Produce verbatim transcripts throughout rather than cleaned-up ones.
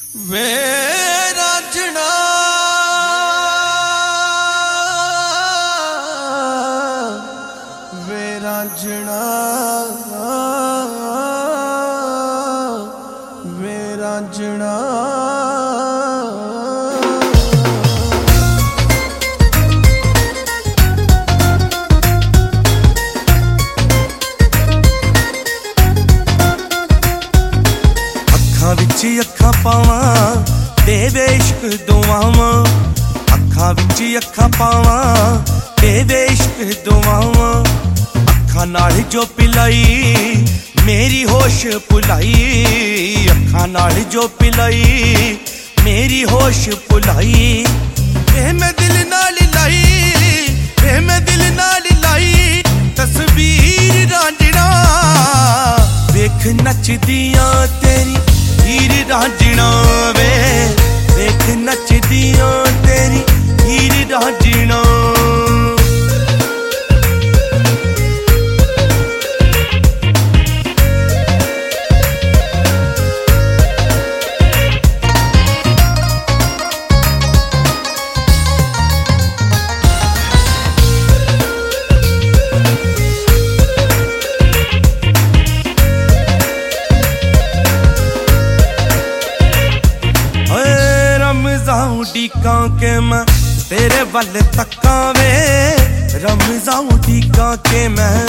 वे रांझणा वे रांझणा वे रांझणा अखां विच अखां पावां तेरे इश्क दुआवां अखां विच अखां पावां तेरे इश्क दुआवां अखां नाल जो पिलाई मेरी होश भुलाई अखां नाल जो पिलाई मेरी होश भुलाई वे मैं दिल नाल लाई वे मैं दिल नाल लाई तस्वीर रांझणा वेख नचदियां तेरी हीर रांझणा वे वेख नचदियां तेरी हीर रांझणा उड़ीकां के मैं तेरे वल तक्कां वे रमज़ां उड़ीकां के मैं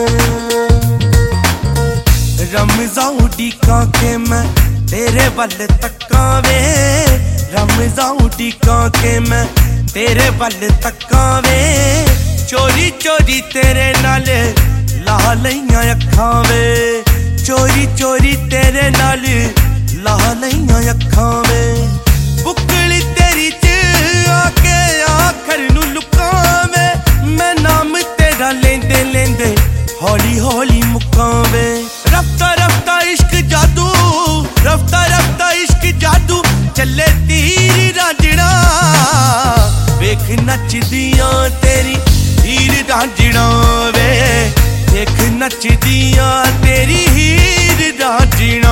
रमज़ां उड़ीकां के मैं तेरे वल तक्कां वे रमज़ां उड़ीकां के मैं तेरे वल तक्कां वे चोरी चोरी तेरे नाल ला लईयां अखां वे चोरी चोरी तेरे नाल ला लईयां अखां वे बुकली तेरी च आके आखर नू लुकावे मैं नाम तेरा लेंदे लेंदे हौली हौली मुकावे रफ्ता रफ्ता इश्क जादू रफ्ता रफ्ता इश्क जादू चले तीर रांझणा वेख नचदियां तेरी हीर रांझणा वे वेख नचदियां तेरी हीर रांझणा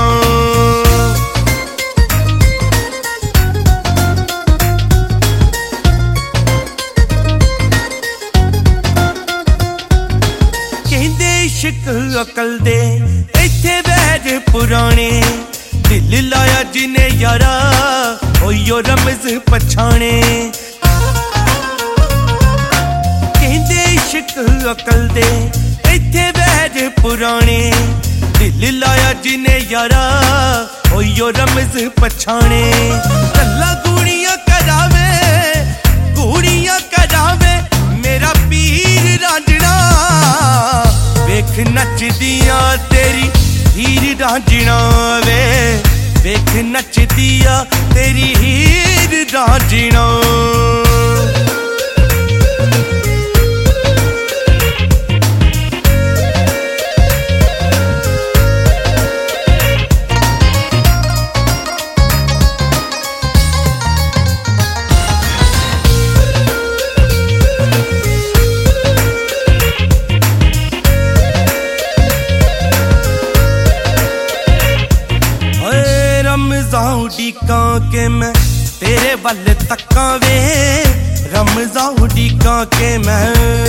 इश्क अकल दे इत्थे बैठ पुराने दिल लाया जिने यारा ओयो रमज पछाने कहंदे इश्क अकल दे इत्थे बैठ पुराने दिल लाया जिने यारा ओयो रमज पछाने गल्लां गूड़ियां करावे गूड़ियां करावे मेरा पीर रांझणा वेख नचदियां तेरी हीर रांझणा वे वेख नचदियां तेरी हीर रांझणा रमज़ां उड़ीकां के मैं तेरे वल तक्कां वे रमज़ां उड़ीकां के मैं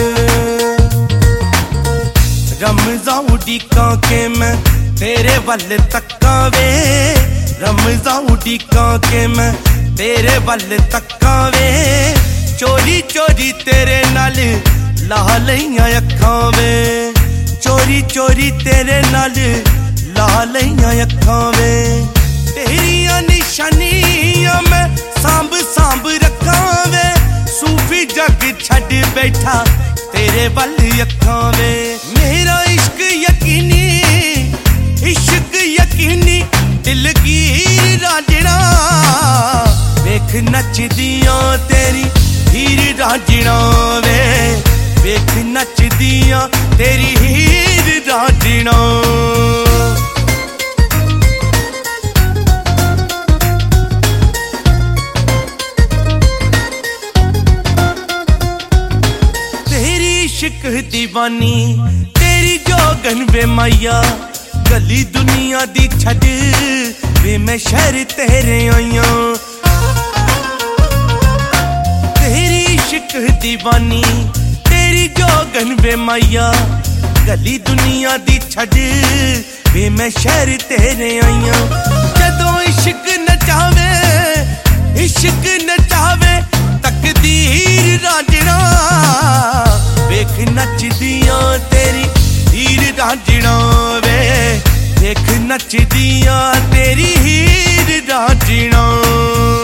रमज़ां उड़ीकां के मैं तेरे वल तक्कां वे रमज़ां उड़ीकां के मैं तेरे वल तक्कां वे चोरी चोरी तेरे नाल ला लईयां अखां वे चोरी चोरी तेरे नाल ला लईयां अखां वे तेरियां निशानियां मैं सांभ सांभ रखां वे सूफी जग छड़ बैठा तेरे वल अखां वे मेरा इश्क यकीनी इश्क यकीनी दिलगीर रांझणा वेख नचदियां तेरी हीर रांझणा वे वेख नचदियां तेरी हीर रांझणा इश्क दीवानी तेरी जोगन वे माया गली दुनिया दी छड़ वे मैं शहर तेरे आईया तेरी इश्क दीवानी तेरी जोगन वे माइया गली दुनिया दी छड़ वे मैं शहर तेरे आईया जदों इश्क नचावे इश्क नचावे तकदीर रांझणा वेख नचदियां तेरी हीर रांझणा वे वेख नचदियां तेरी हीर रांझणा।